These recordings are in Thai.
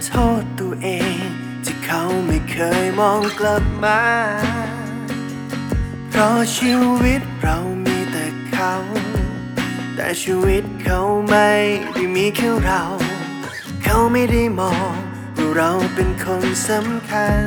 โทษตัวเองที่เขาไม่เคยมองกลับมาเพราะชีวิตเรามีแต่เขาแต่ชีวิตเขาไม่ได้มีแค่เราเขาไม่ได้มองว่าเราเป็นคนสำคัญ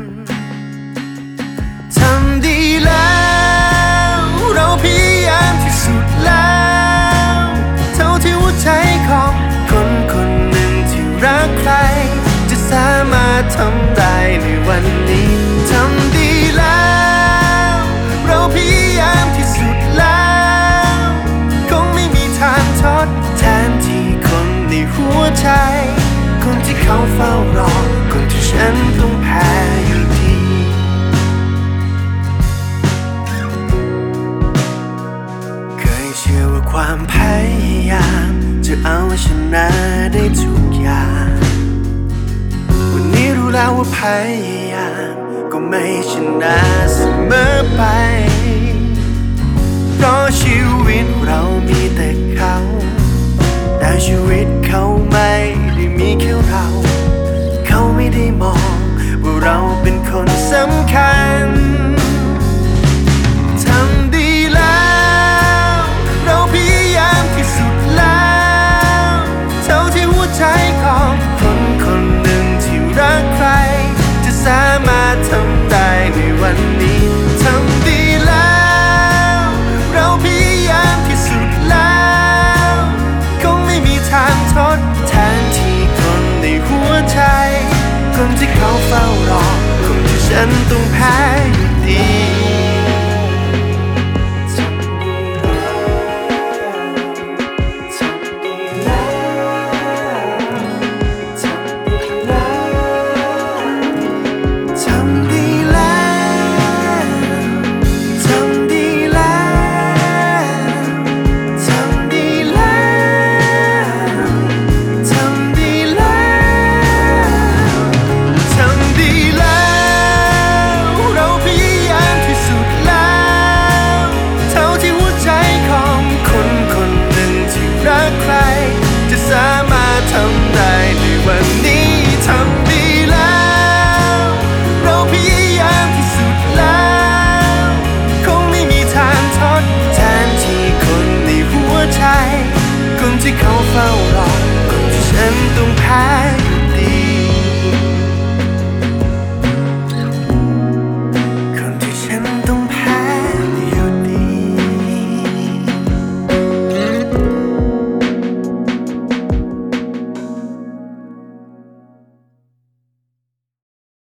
ทำดีแล้วเราพยายามที่สุดแล้วเท่าที่หัวใจของคนคนหนึ่งที่รักใครจะสามารถทำได้ในวันนี้ทำดีแล้วเราพยายามที่สุดแล้วคงไม่มีทางทดแทนที่คนในหัวใจคนที่เขาเฝ้ารอคนที่ฉันต้องแพ้อยู่ดีเคยเชื่อว่าความพยายามจะเอาชนะได้ทุกอย่างวันนี้รู้แล้วว่าพยายามก็ไม่ชนะเสมอไปเพราะชีวิตเรามีแต่เขาแต่ชีวิตเขาไม่ได้มีแค่เราเขาไม่ได้มองว่าเราเป็นคนสำคัญทำดีแล้วเราพยายามที่สุดแล้วเท่าที่หัวใจของคนคนหนึ่งที่รักใครจะสามารถทำได้ในวันนี้ทำดีแล้วเราพยายามที่สุดแล้วคงไม่มีทางทดแทนที่คนในหัวใจคนที่เขาเฝ้ารอคนที่ฉันต้องแพ้อยู่ดี